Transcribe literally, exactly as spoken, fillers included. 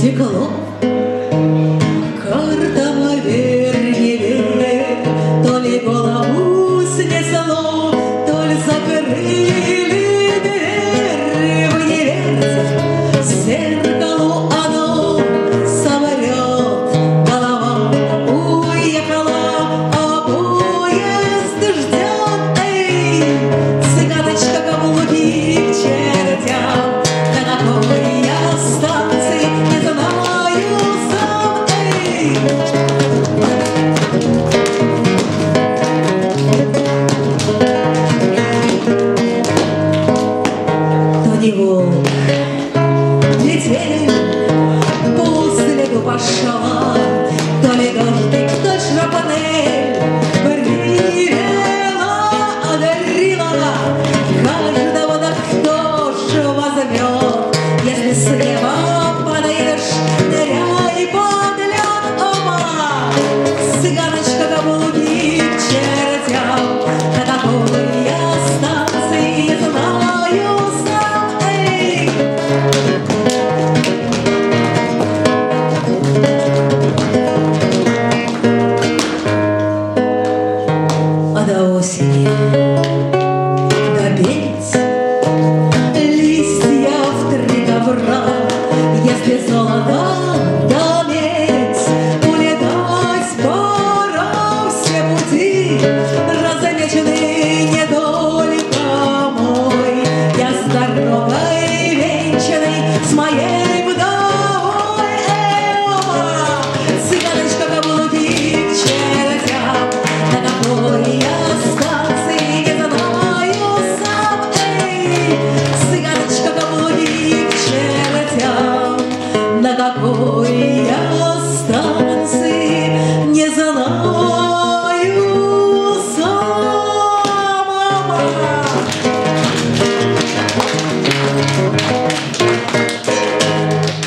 стекло. Карта поверь, верь, то ли голову снесло, то ли закрыли дверь. Вы не верьте зеркалу, оно соврет. Голова уехала, а поезд ждет. Эй, цыганочка, каблуки к чертям, на какой я станции не знаю сам. Эй! То не волк, метель по следу пошла, то ли дождик, то шрапнель привела, одарила каждого, да кто ж возьмет, если с неба падаешь, ныряй под лед. Оба! Цыганочка, каблуки к чертям, на какой я станции знаю сам. Эй! А до осени допеть листья в три ковра, если золото